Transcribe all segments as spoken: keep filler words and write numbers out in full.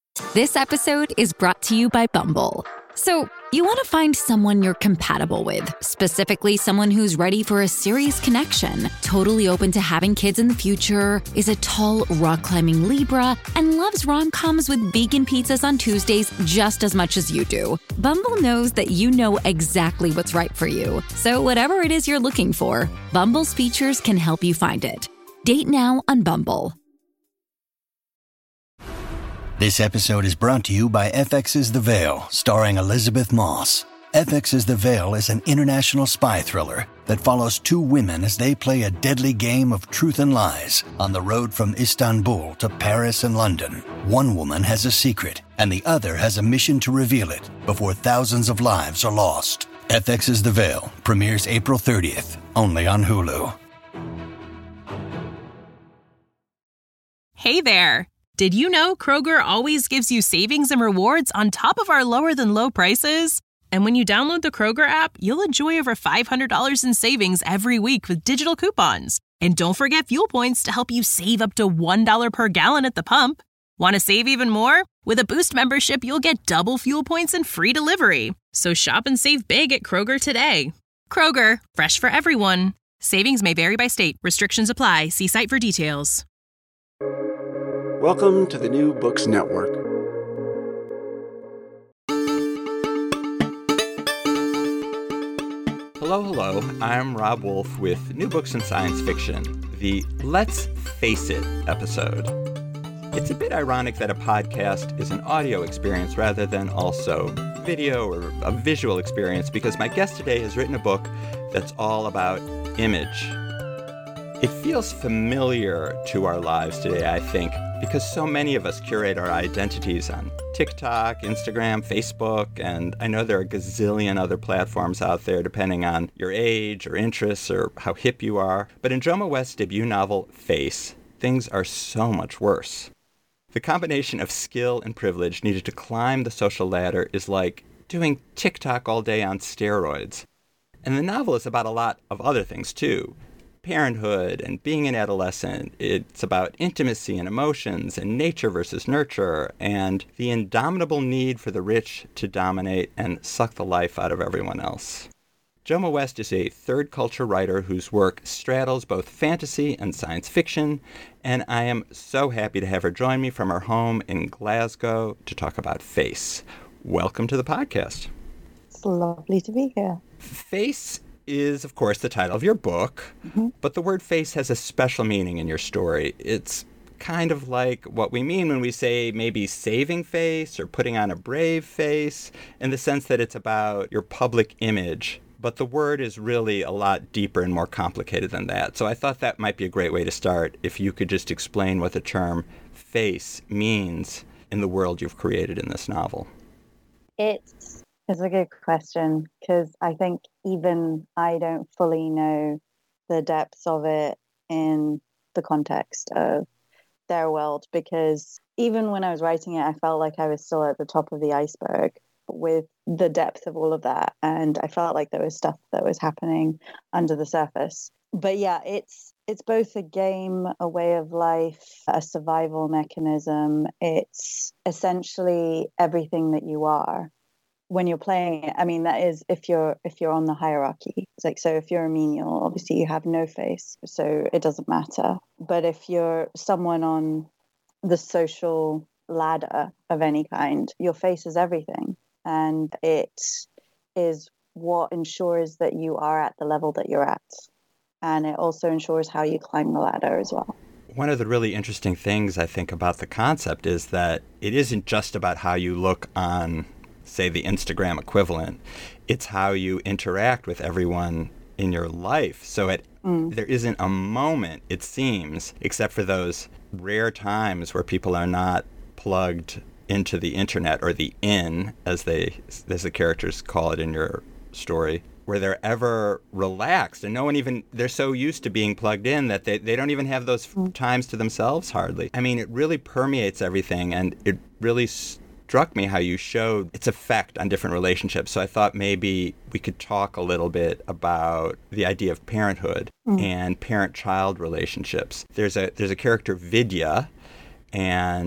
This episode is brought to you by Bumble. So, you want to find someone you're compatible with, specifically someone who's ready for a serious connection, totally open to having kids in the future, is a tall, rock-climbing Libra, and loves rom-coms with vegan pizzas on Tuesdays just as much as you do. Bumble knows that you know exactly what's right for you. So whatever it is you're looking for, Bumble's features can help you find it. Date now on Bumble. This episode is brought to you by F X's The Veil, starring Elizabeth Moss. F X's The Veil is an international spy thriller that follows two women as they play a deadly game of truth and lies on the road from Istanbul to Paris and London. One woman has a secret, and the other has a mission to reveal it before thousands of lives are lost. F X's The Veil premieres April thirtieth, only on Hulu. Hey there! Did you know Kroger always gives you savings and rewards on top of our lower-than-low prices? And when you download the Kroger app, you'll enjoy over five hundred dollars in savings every week with digital coupons. And don't forget fuel points to help you save up to one dollar per gallon at the pump. Want to save even more? With a Boost membership, you'll get double fuel points and free delivery. So shop and save big at Kroger today. Kroger, fresh for everyone. Savings may vary by state. Restrictions apply. See site for details. Welcome to the New Books Network. Hello, hello. I'm Rob Wolf with New Books in Science Fiction, the Let's Face It episode. It's a bit ironic that a podcast is an audio experience rather than also video or a visual experience, because my guest today has written a book that's all about image. It feels familiar to our lives today, I think, because so many of us curate our identities on TikTok, Instagram, Facebook, and I know there are a gazillion other platforms out there depending on your age or interests or how hip you are. But in Joma West's debut novel, Face, things are so much worse. The combination of skill and privilege needed to climb the social ladder is like doing TikTok all day on steroids. And the novel is about a lot of other things, too. Parenthood and being an adolescent. It's about intimacy and emotions and nature versus nurture and the indomitable need for the rich to dominate and suck the life out of everyone else. Joma West is a third culture writer whose work straddles both fantasy and science fiction, and I am so happy to have her join me from her home in Glasgow to talk about Face. Welcome to the podcast. It's lovely to be here. Face is, of course, the title of your book, mm-hmm. but the word face has a special meaning in your story. It's kind of like what we mean when we say maybe saving face or putting on a brave face, in the sense that it's about your public image. But the word is really a lot deeper and more complicated than that. So I thought that might be a great way to start, if you could just explain what the term face means in the world you've created in this novel. It's It's a good question, because I think even I don't fully know the depths of it in the context of their world, because even when I was writing it, I felt like I was still at the top of the iceberg with the depth of all of that. And I felt like there was stuff that was happening under the surface. But yeah, it's it's both a game, a way of life, a survival mechanism. It's essentially everything that you are when you're playing it. I mean, that is if you're if you're on the hierarchy. It's like, so if you're a menial, obviously you have no face, so it doesn't matter. But if you're someone on the social ladder of any kind, your face is everything. And it is what ensures that you are at the level that you're at. And it also ensures how you climb the ladder as well. One of the really interesting things I think about the concept is that it isn't just about how you look on, say, the Instagram equivalent. It's how you interact with everyone in your life. So it, mm. there isn't a moment, it seems, except for those rare times where people are not plugged into the internet, or the in, as they as the characters call it in your story, where they're ever relaxed, and no one even, they're so used to being plugged in that they, they don't even have those mm. times to themselves hardly. I mean, it really permeates everything, and it really struck me how you showed its effect on different relationships. So I thought maybe we could talk a little bit about the idea of parenthood mm. and parent-child relationships. There's a there's a character, Vidya, and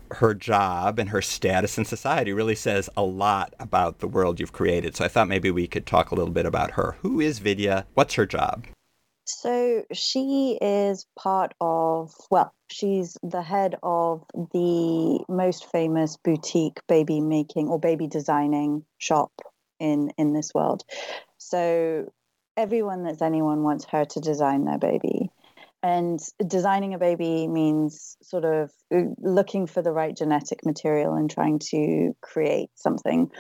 her job and her status in society really says a lot about the world you've created. So I thought maybe we could talk a little bit about her. Who is Vidya? What's her job? So she is part of, well, she's the head of the most famous boutique baby making or baby designing shop in, in this world. So everyone that's anyone wants her to design their baby. And designing a baby means sort of looking for the right genetic material and trying to create something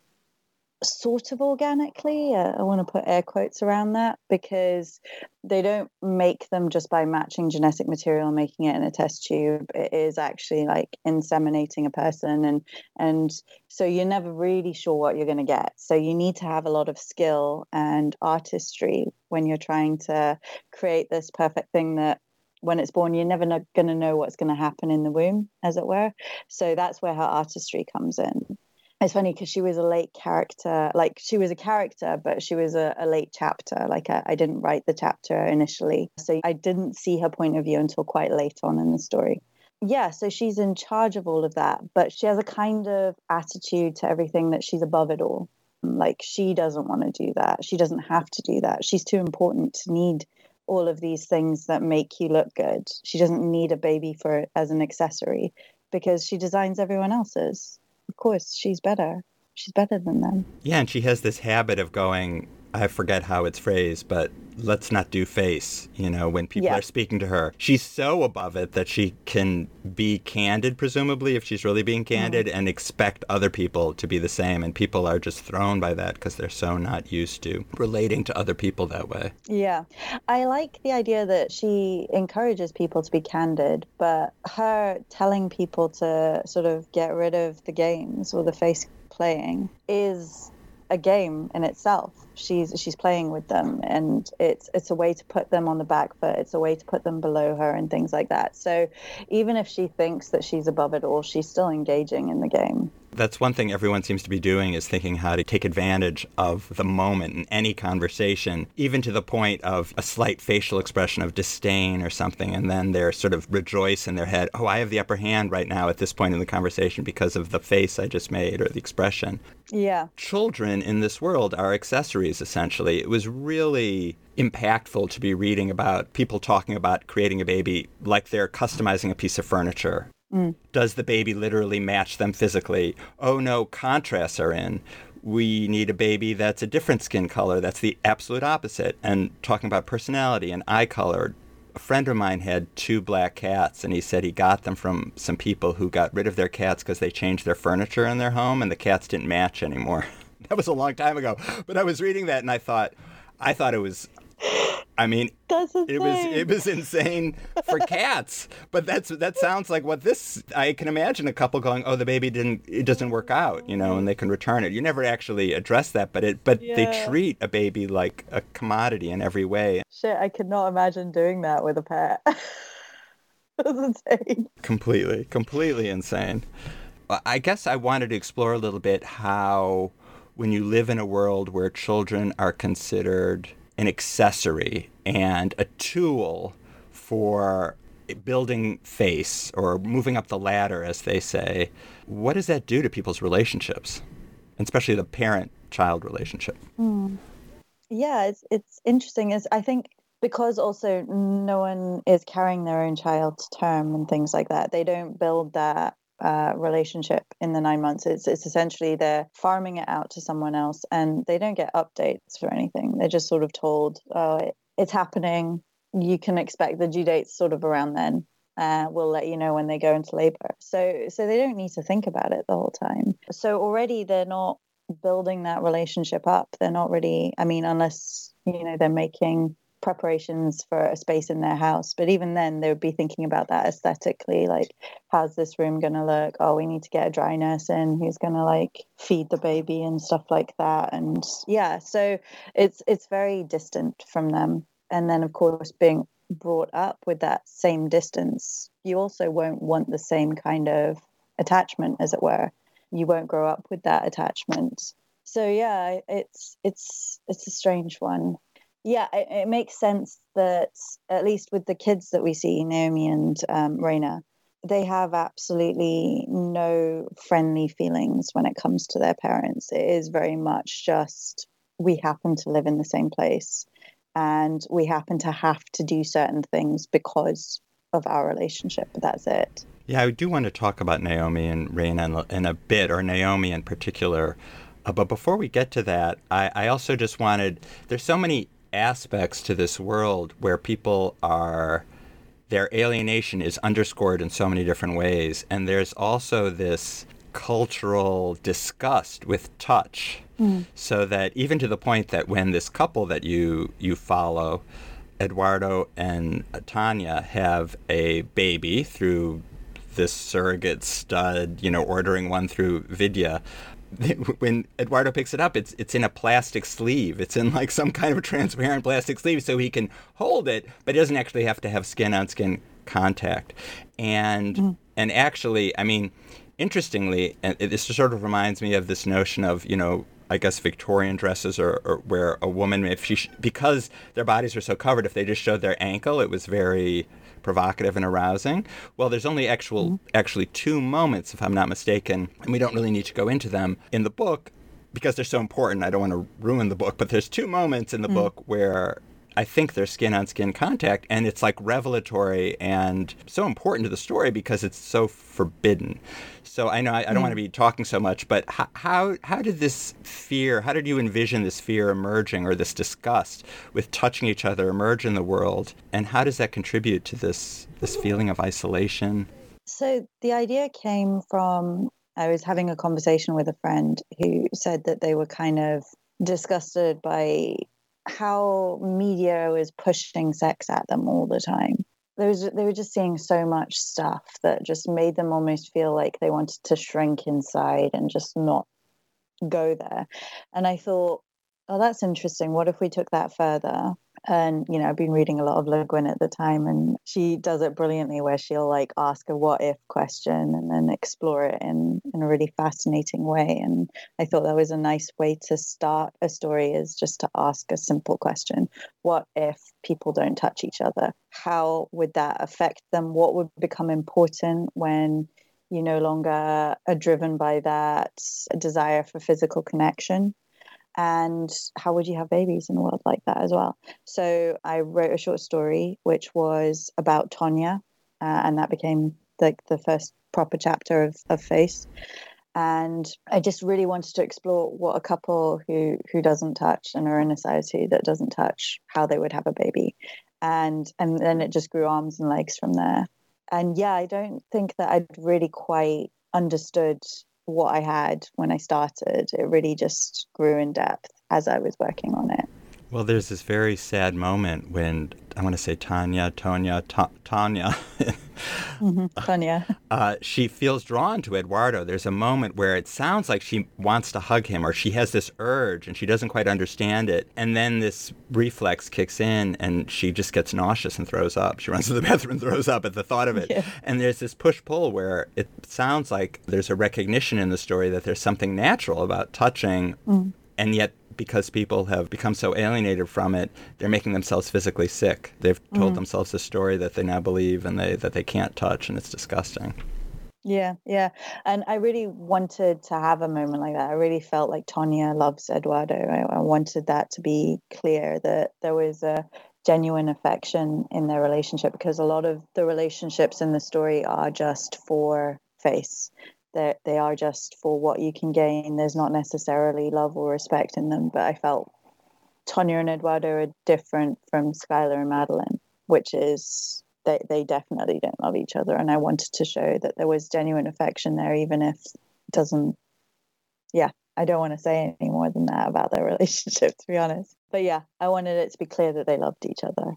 sort of organically. Uh, I want to put air quotes around that because they don't make them just by matching genetic material and making it in a test tube. It is actually like inseminating a person. And, and so you're never really sure what you're going to get. So you need to have a lot of skill and artistry when you're trying to create this perfect thing that when it's born, you're never no- going to know what's going to happen in the womb, as it were. So that's where her artistry comes in. It's funny because she was a late character, like she was a character, but she was a, a late chapter. Like I, I didn't write the chapter initially. So I didn't see her point of view until quite late on in the story. Yeah, so she's in charge of all of that, but she has a kind of attitude to everything that she's above it all. Like she doesn't want to do that. She doesn't have to do that. She's too important to need all of these things that make you look good. She doesn't need a baby for as an accessory because she designs everyone else's. Of course, she's better. She's better than them. Yeah, and she has this habit of going, I forget how it's phrased, but let's not do face, you know, when people yeah. are speaking to her. She's so above it that she can be candid, presumably, if she's really being candid, mm. and expect other people to be the same. And people are just thrown by that because they're so not used to relating to other people that way. Yeah. I like the idea that she encourages people to be candid, but her telling people to sort of get rid of the games or the face playing is a game in itself. She's she's playing with them, and it's it's a way to put them on the back foot. It's a way to put them below her and things like that. So even if she thinks that she's above it all, she's still engaging in the game. That's one thing everyone seems to be doing, is thinking how to take advantage of the moment in any conversation, even to the point of a slight facial expression of disdain or something, and then they're sort of rejoice in their head, oh, I have the upper hand right now at this point in the conversation because of the face I just made or the expression. Yeah. Children in this world are accessories, essentially. It was really impactful to be reading about people talking about creating a baby like they're customizing a piece of furniture. Mm. Does the baby literally match them physically? Oh, no, contrasts are in. We need a baby that's a different skin color. That's the absolute opposite. And talking about personality and eye color, a friend of mine had two black cats, and he said he got them from some people who got rid of their cats because they changed their furniture in their home, and the cats didn't match anymore. That was a long time ago. But I was reading that, and I thought, I thought it was... I mean, it was it was insane for cats, but that's that sounds like what this. I can imagine a couple going, "Oh, the baby didn't, it doesn't work out," you know, and they can return it. You never actually address that, but it but yeah. they treat a baby like a commodity in every way. Shit, I could not imagine doing that with a pet. That's insane. Completely, completely insane. I guess I wanted to explore a little bit how, when you live in a world where children are considered an accessory and a tool for building face or moving up the ladder, as they say, what does that do to people's relationships, especially the parent-child relationship? Mm. Yeah, it's it's interesting. Is I think because also no one is carrying their own child to term and things like that. They don't build that Uh, relationship in the nine months. It's it's essentially they're farming it out to someone else, and they don't get updates for anything. They're just sort of told, oh, it, it's happening. You can expect the due date's sort of around then. Uh, we'll let you know when they go into labor. So so they don't need to think about it the whole time. So already they're not building that relationship up. They're not really, I mean, unless, you know, they're making preparations for a space in their house, but even then they would be thinking about that aesthetically, like, how's this room going to look? Oh, we need to get a dry nurse in who's going to like feed the baby and stuff like that. And yeah, so it's it's very distant from them. And then of course being brought up with that same distance, you also won't want the same kind of attachment, as it were. You won't grow up with that attachment. So yeah, it's it's it's a strange one. Yeah, it, it makes sense that at least with the kids that we see, Naomi and um, Raina, they have absolutely no friendly feelings when it comes to their parents. It is very much just, we happen to live in the same place and we happen to have to do certain things because of our relationship, but that's it. Yeah, I do want to talk about Naomi and Raina in a bit, or Naomi in particular. Uh, but before we get to that, I, I also just wanted, there's so many aspects to this world where people are, their alienation is underscored in so many different ways. And there's also this cultural disgust with touch. Mm. So that even to the point that when this couple that you you follow, Eduardo and Tanya, have a baby through this surrogate stud, you know, ordering one through Vidya, when Eduardo picks it up, it's it's in a plastic sleeve. It's in like some kind of a transparent plastic sleeve so he can hold it, but he doesn't actually have to have skin-on-skin contact. And mm. and actually, I mean, interestingly, and this sort of reminds me of this notion of, you know, I guess Victorian dresses, or, or where a woman, if she, because their bodies were so covered, if they just showed their ankle, it was very provocative and arousing. Well, there's only actual, mm-hmm. actually two moments, if I'm not mistaken, and we don't really need to go into them in the book because they're so important. I don't want to ruin the book, but there's two moments in the mm-hmm. book where I think there's skin-on-skin contact, and it's like revelatory and so important to the story because it's so forbidden. So I know I, I don't mm. want to be talking so much, but how, how how did this fear, how did you envision this fear emerging, or this disgust with touching each other emerge in the world, and how does that contribute to this this feeling of isolation? So the idea came from, I was having a conversation with a friend who said that they were kind of disgusted by how media was pushing sex at them all the time. There was, they were just seeing so much stuff that just made them almost feel like they wanted to shrink inside and just not go there. And I thought, oh, that's interesting. What if we took that further? And, you know, I've been reading a lot of Le Guin at the time, and she does it brilliantly where she'll like ask a what if question and then explore it in, in a really fascinating way. And I thought that was a nice way to start a story, is just to ask a simple question. What if people don't touch each other? How would that affect them? What would become important when you no longer are driven by that desire for physical connection? And how would you have babies in a world like that as well? So I wrote a short story which was about Tonya, uh, and that became like the first proper chapter of, of Face. And I just really wanted to explore what a couple who who doesn't touch and are in a society that doesn't touch, how they would have a baby. And and then it just grew arms and legs from there. And yeah, I don't think that I'd really quite understood what I had when I started. It really just grew in depth as I was working on it. Well, there's this very sad moment when, I want to say Tanya, Tonya, Ta- Tanya, mm-hmm. Tanya. Uh, she feels drawn to Eduardo. There's a moment where it sounds like she wants to hug him, or she has this urge and she doesn't quite understand it. And then this reflex kicks in and she just gets nauseous and throws up. She runs to the bathroom and throws up at the thought of it. Yeah. And there's this push-pull where it sounds like there's a recognition in the story that there's something natural about touching, mm. and yet because people have become so alienated from it, they're making themselves physically sick. They've told mm. themselves a story that they now believe and they that they can't touch, and it's disgusting. Yeah, yeah. And I really wanted to have a moment like that. I really felt like Tonya loves Eduardo. I, I wanted that to be clear, that there was a genuine affection in their relationship, because a lot of the relationships in the story are just for Face. That they are just for what you can gain. There's not necessarily love or respect in them. But I felt Tonya and Eduardo are different from Skylar and Madeline, which is they, they definitely don't love each other. And I wanted to show that there was genuine affection there, even if it doesn't, yeah, I don't want to say any more than that about their relationship, to be honest. But yeah, I wanted it to be clear that they loved each other.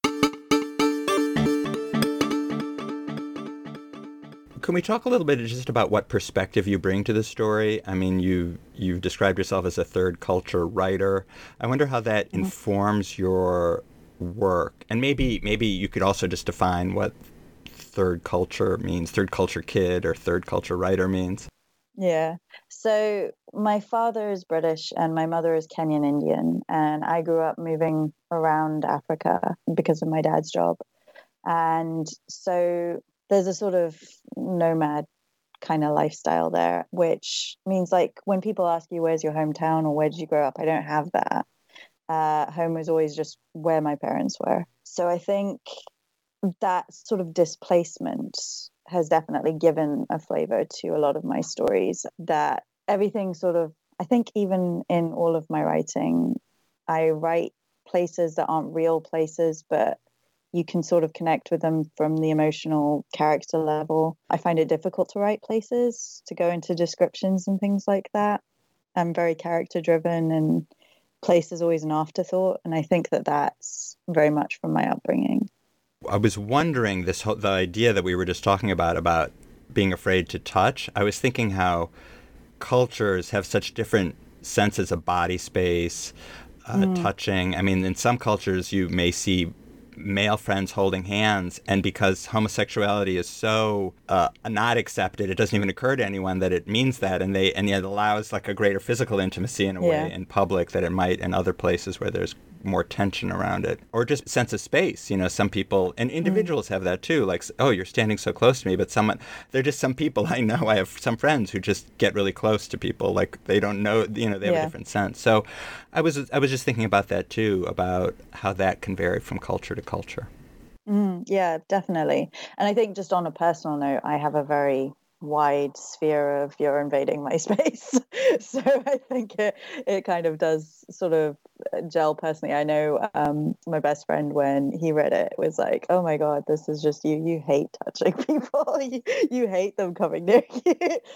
Can we talk a little bit just about what perspective you bring to the story? I mean, you, you've described yourself as a third culture writer. I wonder how that mm-hmm. informs your work. And maybe maybe you could also just define what third culture means, third culture kid or third culture writer means. Yeah. So my father is British and my mother is Kenyan Indian. And I grew up moving around Africa because of my dad's job. And so there's a sort of nomad kind of lifestyle there, which means like when people ask you where's your hometown or where did you grow up, I don't have that. Uh, home was always just where my parents were. So I think that sort of displacement has definitely given a flavor to a lot of my stories, that everything sort of, I think even in all of my writing, I write places that aren't real places, but you can sort of connect with them from the emotional character level. I find it difficult to write places, to go into descriptions and things like that. I'm very character driven, and place is always an afterthought. And I think that that's very much from my upbringing. I was wondering, this whole, the idea that we were just talking about, about being afraid to touch. I was thinking how cultures have such different senses of body space, uh, mm. touching. I mean, in some cultures, you may see male friends holding hands, and because homosexuality is so uh, not accepted, it doesn't even occur to anyone that it means that, and they and yet allows like a greater physical intimacy in a yeah. way in public that it might in other places where there's more tension around it, or just sense of space. You know, some people, and individuals mm. have that too, like, oh, you're standing so close to me, but someone, they're just some people I know, I have some friends who just get really close to people, like they don't know, you know, they have yeah. a different sense. So I was I was just thinking about that too, about how that can vary from culture to culture. Mm, yeah, definitely. And I think just on a personal note, I have a very wide sphere of you're invading my space. So I think it, it kind of does sort of gel personally. I know um, my best friend, when he read it, was like, oh my God, this is just you. You hate touching people. you, you hate them coming near you.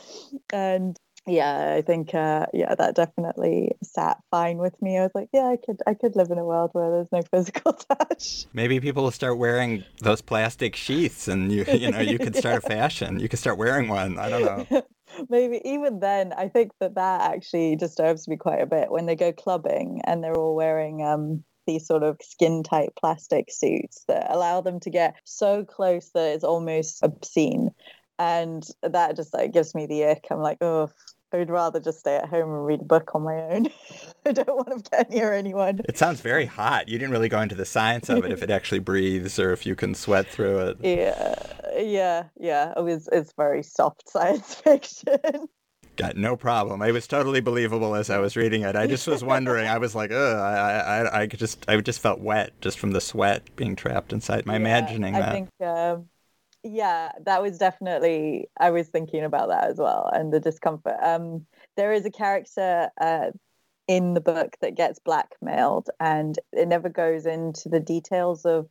And yeah, I think, uh, yeah, that definitely sat fine with me. I was like, yeah, I could I could live in a world where there's no physical touch. Maybe people will start wearing those plastic sheaths, and you you know, you could start yeah. a fashion. You could start wearing one. I don't know. Maybe even then, I think that that actually disturbs me quite a bit when they go clubbing and they're all wearing um, these sort of skin-tight plastic suits that allow them to get so close that it's almost obscene. And that just like gives me the ick. I'm like, oh, I would rather just stay at home and read a book on my own. I don't want to get near anyone. It sounds very hot. You didn't really go into the science of it, if it actually breathes or if you can sweat through it. Yeah, yeah, yeah. It was, it's very soft science fiction. Got no problem. It was totally believable as I was reading it. I just was wondering. I was like, ugh, I, I, I just, I just felt wet just from the sweat being trapped inside. My yeah, imagining I that. I think. Um, Yeah, that was definitely, I was thinking about that as well, and the discomfort. Um, there is a character uh, in the book that gets blackmailed, and it never goes into the details of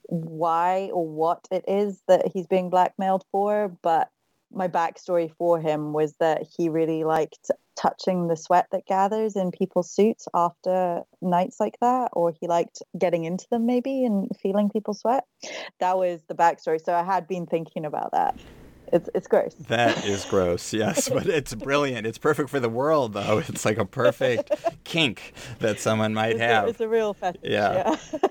why or what it is that he's being blackmailed for, but my backstory for him was that he really liked touching the sweat that gathers in people's suits after nights like that, or he liked getting into them maybe and feeling people sweat. That was the backstory. So I had been thinking about that. It's it's gross. That is gross, yes, but it's brilliant. It's perfect for the world, though. It's like a perfect kink that someone might it's have. A, it's a real fetish. Yeah. yeah.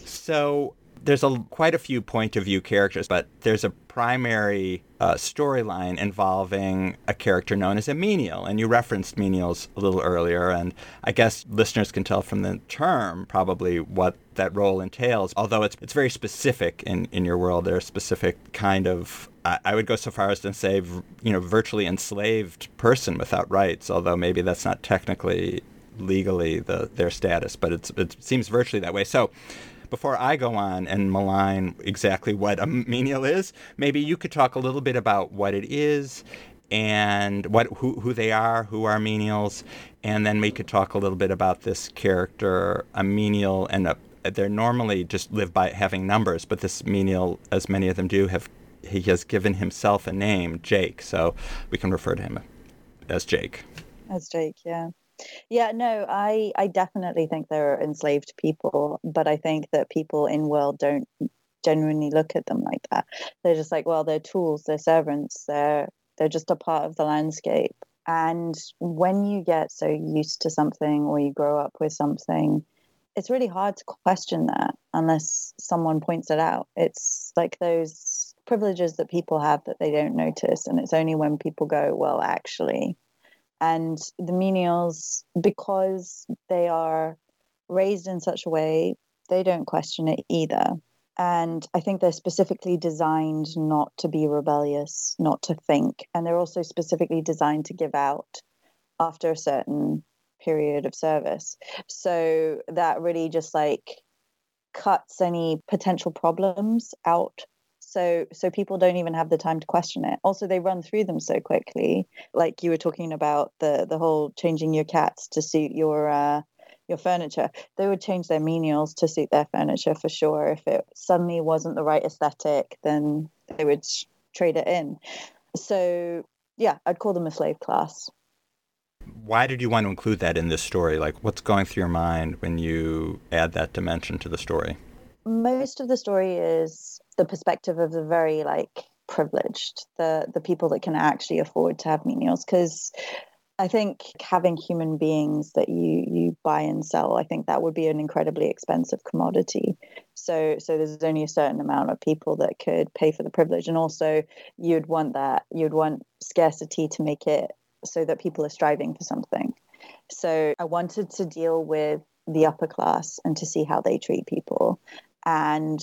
So there's a quite a few point of view characters, but there's a primary uh, storyline involving a character known as a menial. And you referenced menials a little earlier, and I guess listeners can tell from the term probably what that role entails. Although it's it's very specific in, in your world. They're a specific kind of, I, I would go so far as to say, you know, virtually enslaved person without rights, although maybe that's not technically legally the their status, but it's it seems virtually that way. So before I go on and malign exactly what a menial is, maybe you could talk a little bit about what it is and what who, who they are, who are menials, and then we could talk a little bit about this character, a menial, and a, they're normally just live by having numbers, but this menial, as many of them do, have he has given himself a name, Jake, so we can refer to him as Jake. As Jake, yeah. Yeah, no, I, I definitely think they're enslaved people, but I think that people in world don't genuinely look at them like that. They're just like, well, they're tools, they're servants, they're they're just a part of the landscape. And when you get so used to something or you grow up with something, it's really hard to question that unless someone points it out. It's like those privileges that people have that they don't notice, and it's only when people go, well, actually. And the menials, because they are raised in such a way, they don't question it either. And I think they're specifically designed not to be rebellious, not to think. And they're also specifically designed to give out after a certain period of service. So that really just like cuts any potential problems out. So so people don't even have the time to question it. Also, they run through them so quickly. Like you were talking about the the whole changing your cats to suit your uh, your furniture. They would change their menials to suit their furniture for sure. If it suddenly wasn't the right aesthetic, then they would trade it in. So yeah, I'd call them a slave class. Why did you want to include that in this story? Like, what's going through your mind when you add that dimension to the story? Most of the story is the perspective of the very like privileged, the the people that can actually afford to have menials. Because I think having human beings that you you buy and sell, I think that would be an incredibly expensive commodity. So so there's only a certain amount of people that could pay for the privilege, and also you'd want that you'd want scarcity to make it so that people are striving for something. So I wanted to deal with the upper class and to see how they treat people. And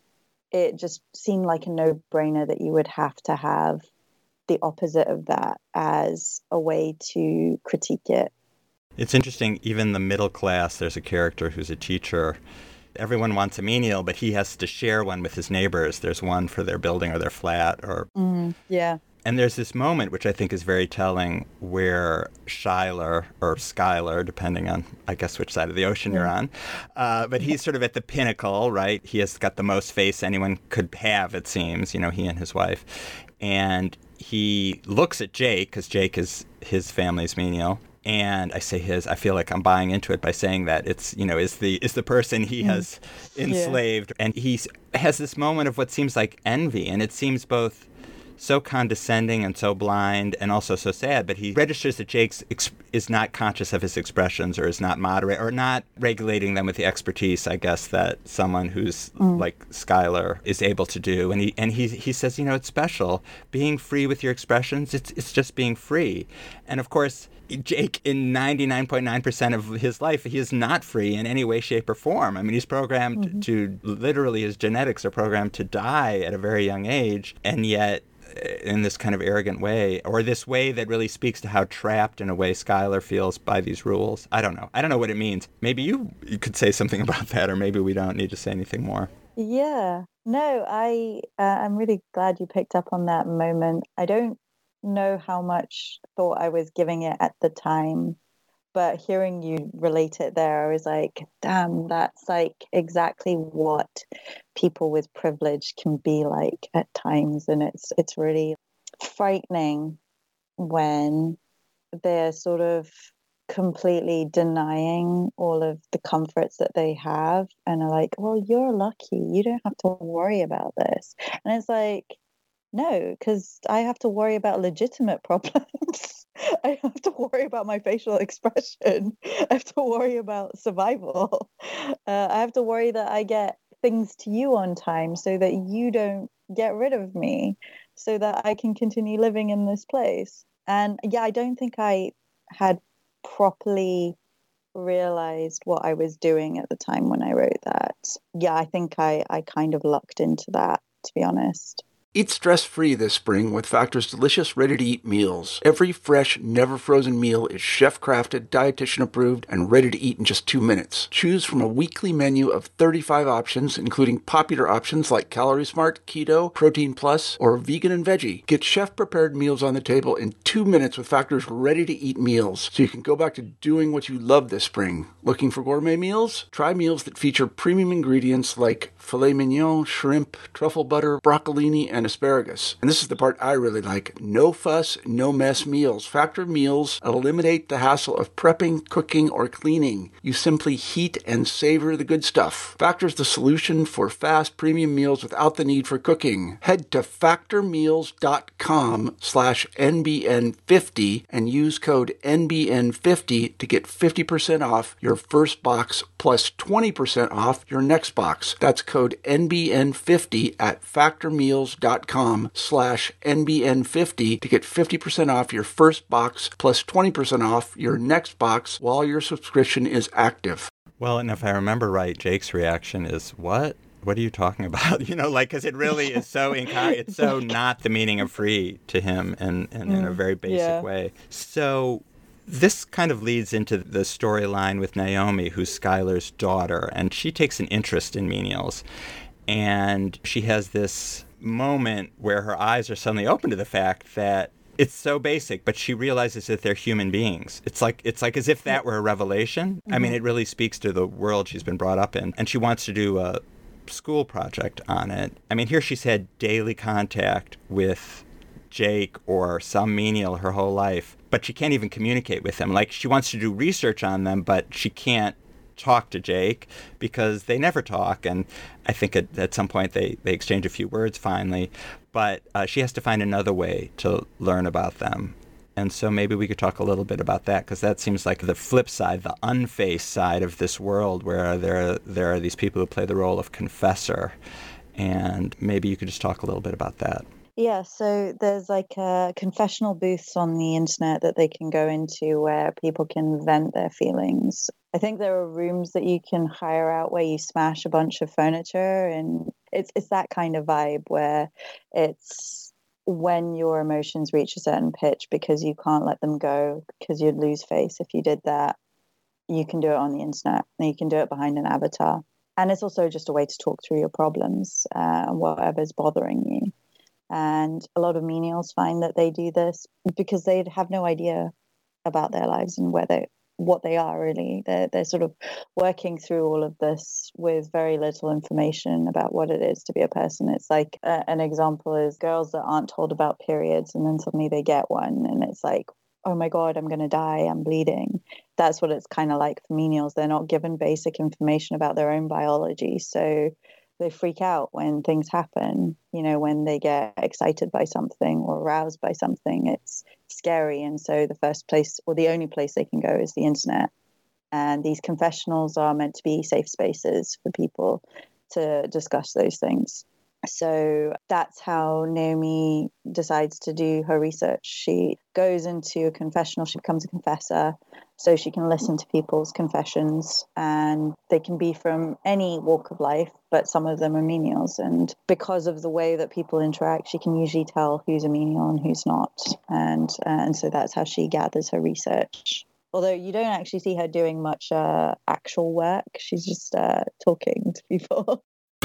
it just seemed like a no-brainer that you would have to have the opposite of that as a way to critique it. It's interesting, even the middle class, there's a character who's a teacher. Everyone wants a menial, but he has to share one with his neighbors. There's one for their building or their flat. or mm, Yeah. And there's this moment, which I think is very telling, where Schuyler, or Schuyler, depending on, I guess, which side of the ocean you're on, uh, but he's sort of at the pinnacle, right? He has got the most face anyone could have, it seems, you know, he and his wife. And he looks at Jake, because Jake is his family's menial. And I say his, I feel like I'm buying into it by saying that it's, you know, is the is the person he has enslaved. Yeah. And he has this moment of what seems like envy. And it seems both so condescending and so blind and also so sad, but he registers that Jake ex- is not conscious of his expressions or is not moderate or not regulating them with the expertise, I guess, that someone who's mm. like Schuyler is able to do. And he and he he says, you know, it's special. Being free with your expressions, it's it's just being free. And of course, Jake, in ninety-nine point nine percent of his life, he is not free in any way, shape, or form. I mean, he's programmed mm-hmm. to, literally, his genetics are programmed to die at a very young age, and yet in this kind of arrogant way, or this way that really speaks to how trapped, in a way, Schuyler feels by these rules. I don't know. I don't know what it means. Maybe you, you could say something about that, or maybe we don't need to say anything more. Yeah. No, I, uh, I'm really glad you picked up on that moment. I don't know how much thought I was giving it at the time, but hearing you relate it there, I was like, damn, that's like exactly what people with privilege can be like at times. And it's it's really frightening when they're sort of completely denying all of the comforts that they have and are like, well, you're lucky, you don't have to worry about this. And it's like, no, because I have to worry about legitimate problems. I have to worry about my facial expression. I have to worry about survival. Uh, I have to worry that I get things to you on time so that you don't get rid of me, so that I can continue living in this place. And yeah, I don't think I had properly realized what I was doing at the time when I wrote that. Yeah, I think I, I kind of lucked into that, to be honest. Eat stress-free this spring with Factor's delicious, ready-to-eat meals. Every fresh, never-frozen meal is chef-crafted, dietitian-approved, and ready to eat in just two minutes. Choose from a weekly menu of thirty-five options, including popular options like Calorie Smart, Keto, Protein Plus, or Vegan and Veggie. Get chef-prepared meals on the table in two minutes with Factor's ready-to-eat meals, so you can go back to doing what you love this spring. Looking for gourmet meals? Try meals that feature premium ingredients like filet mignon, shrimp, truffle butter, broccolini, and asparagus. And this is the part I really like. No fuss, no mess meals. Factor meals eliminate the hassle of prepping, cooking, or cleaning. You simply heat and savor the good stuff. Factor's the solution for fast premium meals without the need for cooking. Head to factormeals.com slash NBN50 and use code N B N fifty to get fifty percent off your first box plus twenty percent off your next box. That's code N B N fifty at factormeals.com slash N B N fifty to get fifty percent off your first box plus twenty percent off your next box while your subscription is active. Well, and if I remember right, Jake's reaction is, what? what are you talking about? You know, like, because it really is so, incar- it's so not the meaning of free to him in, in, mm, in a very basic yeah. way. So this kind of leads into the storyline with Naomi, who's Skylar's daughter, and she takes an interest in menials. And she has this moment where her eyes are suddenly open to the fact that it's so basic, but she realizes that they're human beings. It's like it's like as if that were a revelation. Mm-hmm. I mean, it really speaks to the world she's been brought up in. And she wants to do a school project on it. I mean, here she's had daily contact with Jake or some menial her whole life, but she can't even communicate with him. Like, she wants to do research on them, but she can't talk to Jake because they never talk. And I think at, at some point they, they exchange a few words finally. But uh, she has to find another way to learn about them. And so maybe we could talk a little bit about that, because that seems like the flip side, the unfaced side of this world, where there, there are these people who play the role of confessor. And maybe you could just talk a little bit about that. Yeah, so there's like uh, confessional booths on the internet that they can go into where people can vent their feelings. I think there are rooms that you can hire out where you smash a bunch of furniture, and it's it's that kind of vibe where it's when your emotions reach a certain pitch because you can't let them go because you'd lose face if you did that. You can do it on the internet, and you can do it behind an avatar. And it's also just a way to talk through your problems uh, and whatever's bothering you. And a lot of menials find that they do this because they have no idea about their lives and where they, what they are really. They're, they're sort of working through all of this with very little information about what it is to be a person. It's like uh, an example is girls that aren't told about periods, and then suddenly they get one, and it's like, oh my God, I'm going to die, I'm bleeding. That's what it's kind of like for menials. They're not given basic information about their own biology. So they freak out when things happen, you know, when they get excited by something or aroused by something. It's scary. And so the first place or the only place they can go is the internet. And these confessionals are meant to be safe spaces for people to discuss those things. So that's how Naomi decides to do her research. She goes into a confessional, she becomes a confessor, so she can listen to people's confessions, and they can be from any walk of life, but some of them are menials. And because of the way that people interact, she can usually tell who's a menial and who's not. And, uh, and so that's how she gathers her research. Although you don't actually see her doing much uh, actual work, she's just uh, talking to people.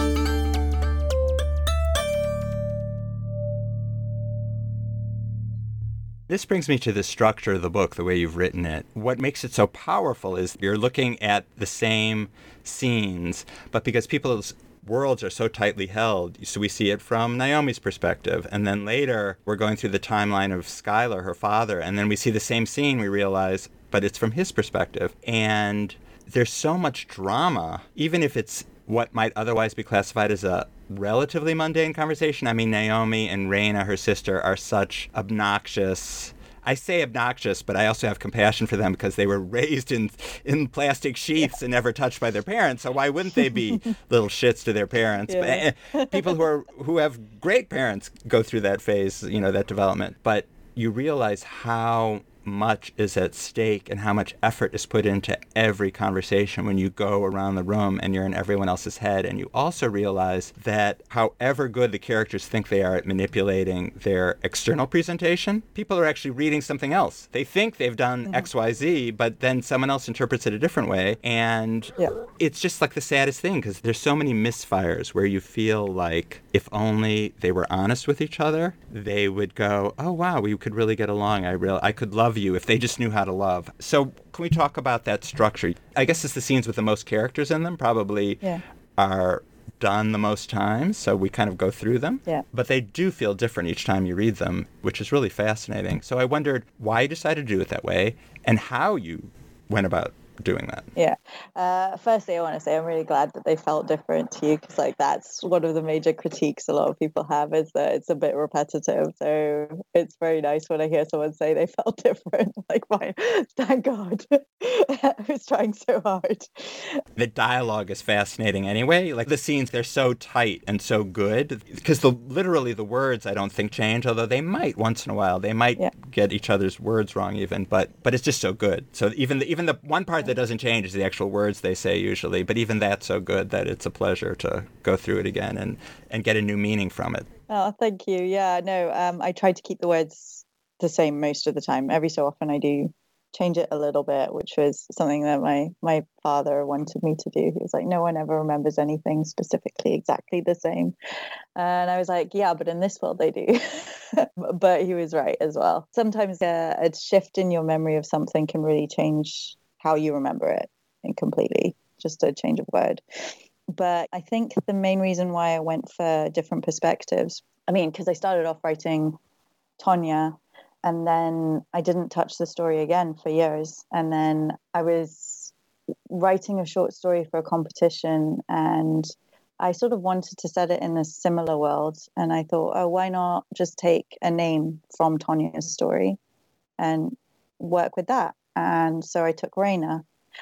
This brings me to the structure of the book, the way you've written it. What makes it so powerful is you're looking at the same scenes, but because people's worlds are so tightly held, so we see it from Naomi's perspective. And then later, we're going through the timeline of Skylar, her father, and then we see the same scene, we realize, but it's from his perspective. And there's so much drama, even if it's what might otherwise be classified as a relatively mundane conversation. I mean, Naomi and Raina, her sister, are such obnoxious. I say obnoxious, but I also have compassion for them because they were raised in in plastic sheaths and never touched by their parents. So why wouldn't they be little shits to their parents? Yeah. But people who are who have great parents go through that phase, you know, that development. But you realize how much is at stake and how much effort is put into every conversation when you go around the room and you're in everyone else's head. And you also realize that however good the characters think they are at manipulating their external presentation, people are actually reading something else. They think they've done mm-hmm. X, Y, Z, but then someone else interprets it a different way. And yeah. It's just like the saddest thing, because there's so many misfires where you feel like if only they were honest with each other, they would go, oh, wow, we could really get along. I real I could love you if they just knew how to love. So can we talk about that structure? I guess it's the scenes with the most characters in them probably yeah. are done the most times, so we kind of go through them. Yeah. But they do feel different each time you read them, which is really fascinating. So I wondered why you decided to do it that way and how you went about doing that. Yeah. Uh, firstly, I want to say I'm really glad that they felt different to you, because like that's one of the major critiques a lot of people have, is that it's a bit repetitive. So it's very nice when I hear someone say they felt different. Like, fine, thank God. I was trying so hard. The dialogue is fascinating anyway. Like the scenes, they're so tight and so good because the literally the words I don't think change, although they might once in a while. They might yeah. get each other's words wrong even, but but it's just so good. So even the, even the one part part that doesn't change is the actual words they say usually, but even that's so good that it's a pleasure to go through it again and, and get a new meaning from it. Oh, thank you. Yeah, no, um, I try to keep the words the same most of the time. Every so often I do change it a little bit, which was something that my my father wanted me to do. He was like, no one ever remembers anything specifically exactly the same. And I was like, yeah, but in this world they do. But he was right as well. Sometimes uh, a shift in your memory of something can really change how you remember it and completely, just a change of word. But I think the main reason why I went for different perspectives, I mean, because I started off writing Tonya, and then I didn't touch the story again for years. And then I was writing a short story for a competition, and I sort of wanted to set it in a similar world. And I thought, oh, why not just take a name from Tonya's story and work with that? And so I took Raina.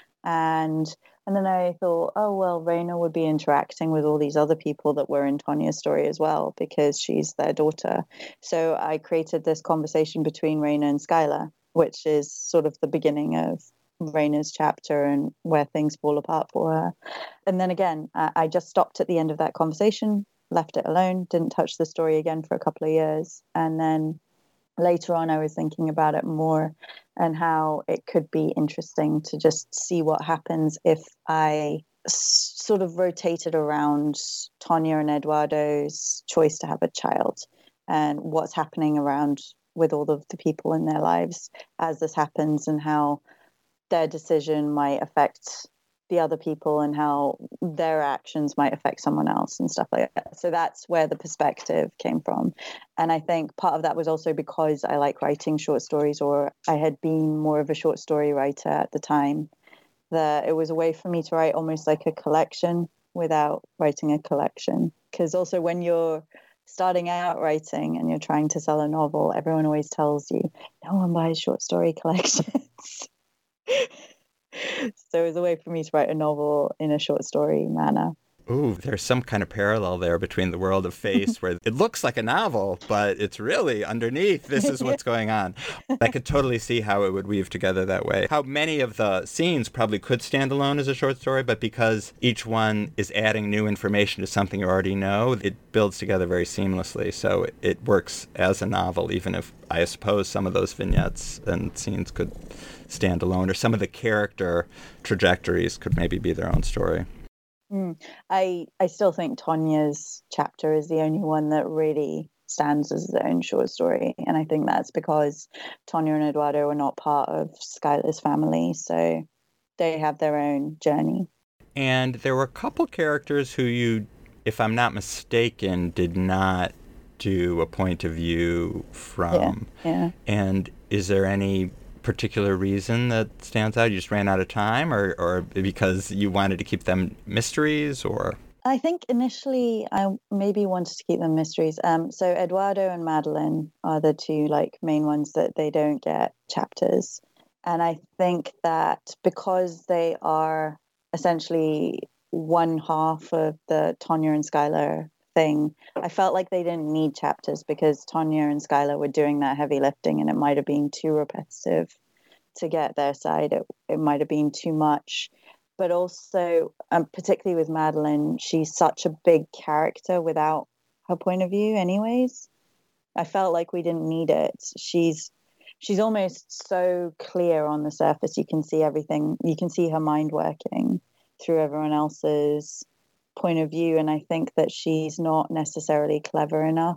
And and then I thought, oh, well, Raina would be interacting with all these other people that were in Tonya's story as well, because she's their daughter. So I created this conversation between Raina and Skylar, which is sort of the beginning of Raina's chapter and where things fall apart for her. And then again, I, I just stopped at the end of that conversation, left it alone, didn't touch the story again for a couple of years. And then later on, I was thinking about it more and how it could be interesting to just see what happens if I s- sort of rotated around Tonya and Eduardo's choice to have a child and what's happening around with all of the people in their lives as this happens, and how their decision might affect the other people and how their actions might affect someone else and stuff like that. So that's where the perspective came from. And I think part of that was also because I like writing short stories, or I had been more of a short story writer at the time, that it was a way for me to write almost like a collection without writing a collection. Because also when you're starting out writing and you're trying to sell a novel, everyone always tells you, no one buys short story collections. So it was a way for me to write a novel in a short story manner. Ooh, there's some kind of parallel there between the world of Face, where it looks like a novel, but it's really underneath, this is what's going on. I could totally see how it would weave together that way. How many of the scenes probably could stand alone as a short story, but because each one is adding new information to something you already know, it builds together very seamlessly. So it works as a novel, even if I suppose some of those vignettes and scenes could stand alone, or some of the character trajectories could maybe be their own story. Mm. I I still think Tonya's chapter is the only one that really stands as its own short story, and I think that's because Tonya and Eduardo are not part of Skylar's family, so they have their own journey. And there were a couple characters who you, if I'm not mistaken, did not do a point of view from. Yeah, yeah. And is there any particular reason that stands out? You just ran out of time, or, or because you wanted to keep them mysteries, or? I think initially I maybe wanted to keep them mysteries. Um, so Eduardo and Madeline are the two like main ones that they don't get chapters. And I think that because they are essentially one half of the Tonya and Skylar thing, I felt like they didn't need chapters because Tonya and Skylar were doing that heavy lifting, and it might have been too repetitive to get their side. It, it might have been too much. But also, um, particularly with Madeline, she's such a big character without her point of view anyways. I felt like we didn't need it. She's she's almost so clear on the surface. You can see everything. You can see her mind working through everyone else's point of view, and I think that she's not necessarily clever enough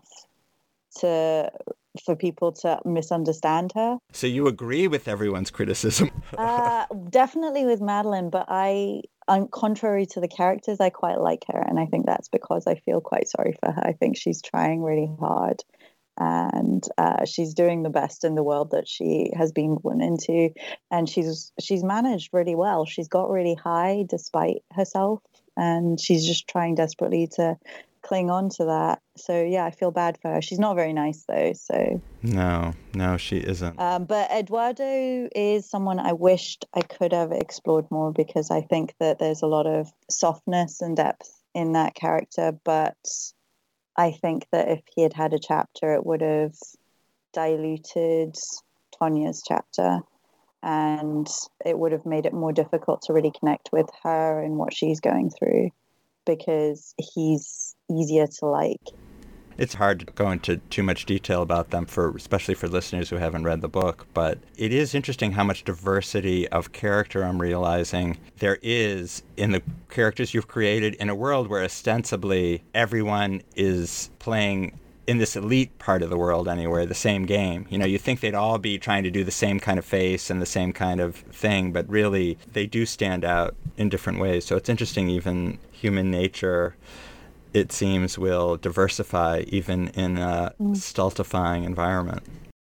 to for people to misunderstand her. So you agree with everyone's criticism? uh, definitely with Madeline, but I, I'm contrary to the characters, I quite like her, and I think that's because I feel quite sorry for her. I think she's trying really hard, and uh, she's doing the best in the world that she has been born into, and she's she's managed really well. She's got really high despite herself, and she's just trying desperately to cling on to that. So yeah, I feel bad for her. She's not very nice though. So no, no, she isn't. Um, but Eduardo is someone I wished I could have explored more, because I think that there's a lot of softness and depth in that character. But I think that if he had had a chapter, it would have diluted Tonya's chapter. and it would have made it more difficult to really connect with her and what she's going through, because he's easier to like. It's hard to go into too much detail about them, for especially for listeners who haven't read the book, but it is interesting how much diversity of character I'm realizing there is in the characters you've created in a world where ostensibly everyone is playing, in this elite part of the world anyway, the same game. You know, you think they'd all be trying to do the same kind of face and the same kind of thing, but really they do stand out in different ways. So it's interesting, even human nature, it seems, will diversify even in a mm. stultifying environment.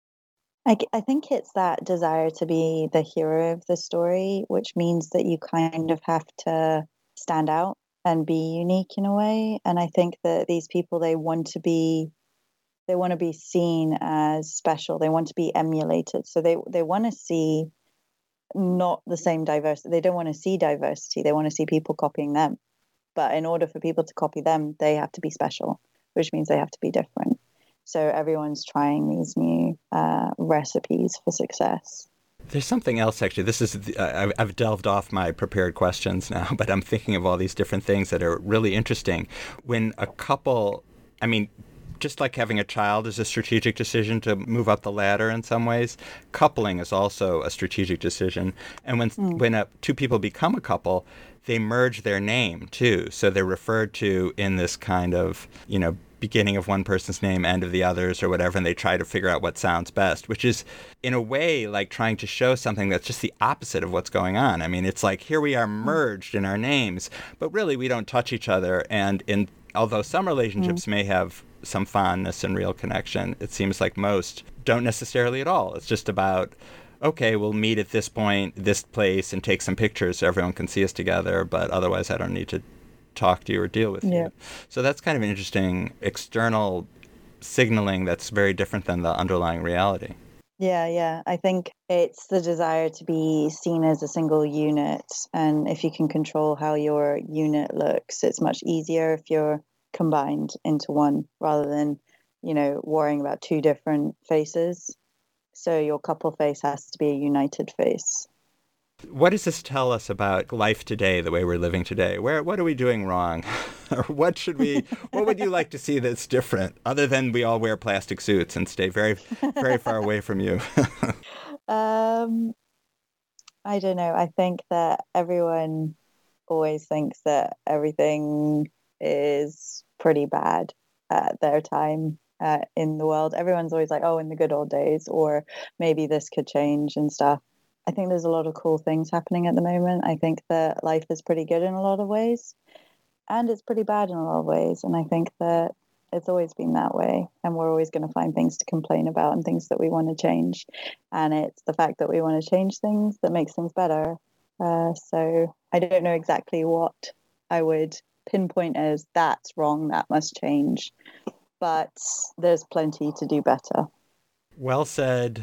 I, I think it's that desire to be the hero of the story, which means that you kind of have to stand out and be unique in a way. And I think that these people, they want to be, they want to be seen as special. They want to be emulated. So they, they want to see not the same diversity. They don't want to see diversity. They want to see people copying them. But in order for people to copy them, they have to be special, which means they have to be different. So everyone's trying these new uh, recipes for success. There's something else, actually. This is uh, I've delved off my prepared questions now, but I'm thinking of all these different things that are really interesting. When a couple, I mean, just like having a child is a strategic decision to move up the ladder in some ways, coupling is also a strategic decision. And when mm. when a, two people become a couple, they merge their name too. So they're referred to in this kind of, you know, beginning of one person's name, end of the other's or whatever, and they try to figure out what sounds best, which is in a way like trying to show something that's just the opposite of what's going on. I mean, it's like, here we are merged in our names, but really we don't touch each other. And in although some relationships mm. may have some fondness and real connection, it seems like most don't necessarily at all. It's just about, okay, we'll meet at this point, this place, and take some pictures so everyone can see us together, but otherwise I don't need to talk to you or deal with yeah. you. So that's kind of an interesting external signaling that's very different than the underlying reality. Yeah, yeah. I think it's the desire to be seen as a single unit. And if you can control how your unit looks, it's much easier if you're combined into one rather than, you know, worrying about two different faces. So your couple face has to be a united face. What does this tell us about life today, the way we're living today? Where, what are we doing wrong? Or what should we, what would you like to see that's different, other than we all wear plastic suits and stay very, very far away from you? um, I don't know. I think that everyone always thinks that everything is pretty bad at their time uh, in the world. Everyone's always like, oh, in the good old days, or maybe this could change and stuff. I think there's a lot of cool things happening at the moment. I think that life is pretty good in a lot of ways, and it's pretty bad in a lot of ways. And I think that it's always been that way, and we're always going to find things to complain about and things that we want to change. And it's the fact that we want to change things that makes things better. Uh, so I don't know exactly what I would pinpoint as that's wrong, that must change. But there's plenty to do better. Well said.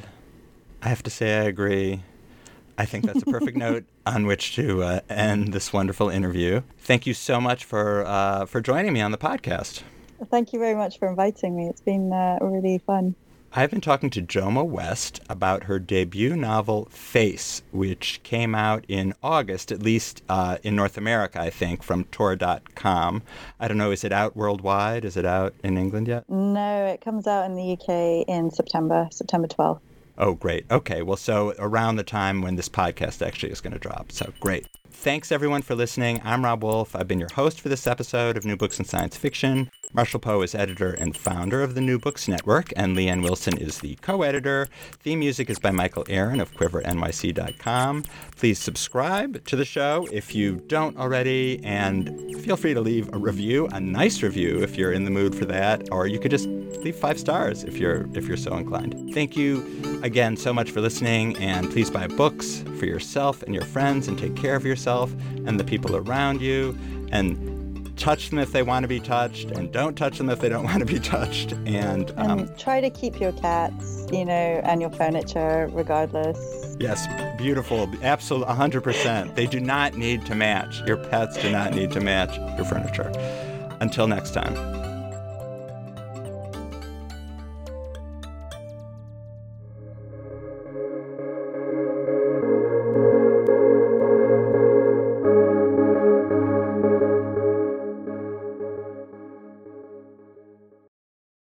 I have to say I agree. I think that's a perfect note on which to uh, end this wonderful interview. Thank you so much for uh, for joining me on the podcast. Thank you very much for inviting me. It's been uh, really fun. I've been talking to Joma West about her debut novel, Face, which came out in August, at least uh, in North America, I think, from Tor dot com. I don't know, is it out worldwide? Is it out in England yet? No, it comes out in the U K in September, September twelfth. Oh, great. Okay. Well, so around the time when this podcast actually is going to drop. So great. Thanks, everyone, for listening. I'm Rob Wolf. I've been your host for this episode of New Books in Science Fiction. Marshall Poe is editor and founder of the New Books Network, and Leanne Wilson is the co-editor. Theme music is by Michael Aaron of Quiver N Y C dot com. Please subscribe to the show if you don't already, and feel free to leave a review, a nice review if you're in the mood for that, or you could just leave five stars if you're if you're so inclined. Thank you again so much for listening, and please buy books for yourself and your friends, and take care of yourself and the people around you, and touch them if they want to be touched, and don't touch them if they don't want to be touched. And, um, and try to keep your cats, you know, and your furniture regardless. Yes, beautiful. Absolutely, one hundred percent. They do not need to match. Your pets do not need to match your furniture. Until next time.